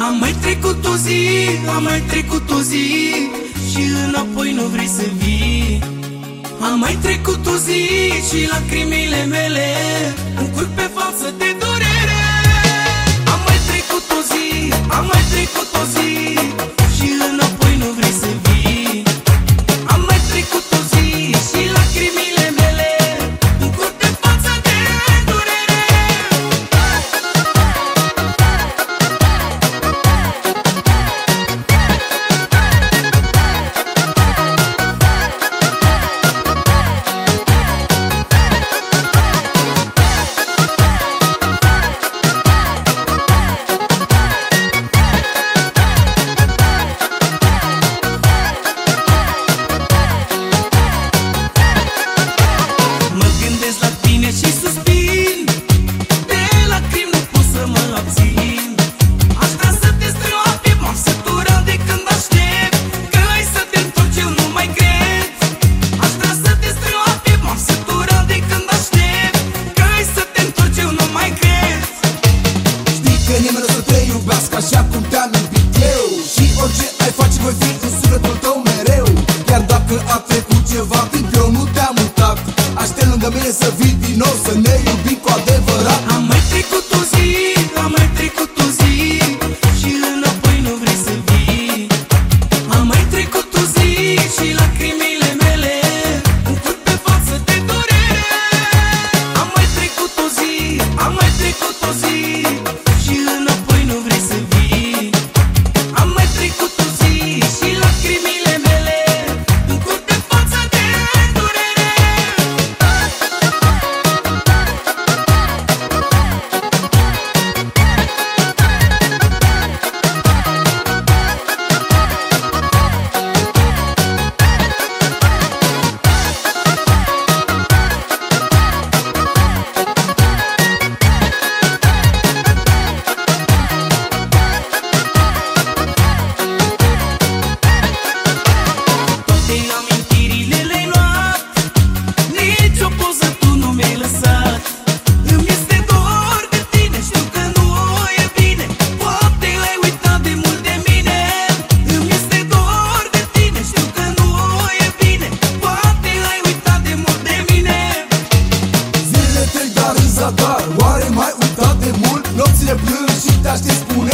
Am mai trecut o zi, am mai trecut o zi și înapoi nu vrei să vii. Am mai trecut o zi și lacrimile mele îmi curg pe față de durere. Am mai trecut o zi, am mai trecut o zi și înapoi nu vrei să vii. Am mai trecut o zi și lacrimile mele îmi curg pe față de durere. Și suspin, de lacrimi nu pot să mă abțin. Aș vrea să te strâng la piept, m-am săturat de când aștept că ai să te întorci, eu nu mai cred. Aș vrea să te strâng la piept, m-am săturat de când aștept că ai să te întorci, eu nu mai cred. Știi că nimeni nu o să te iubească așa cum te-am iubit eu, și orice ai face voi fi în sufletul tău mereu. Chiar dacă a trecut ceva timp, eu nu te-am uitat. Aștept lângă mine să vii din nou, să ne iubim cu adevărat. Am mai trecut o zi, am mai trecut o zi și înapoi nu vrei să vii. Am mai trecut o zi și lacrimile mele îmi curg pe față de durere. Am mai trecut o zi, am mai trecut o zi și înapoi nu vrei să vii. Am mai trecut o zi și lacrimile mele îmi curg pe față de durere. Toate amintirile le-ai luat, nici o poză tu nu mi-ai lăsat. Îmi este dor de tine, știu că nu e bine, poate l-ai uitat de mult de mine. Îmi este dor de tine, știu că nu e bine, poate l-ai uitat de mult de mine. Zilele trec dar în zadar, oare m-ai uitat de mult? Nopțile plâng și te aștept, spune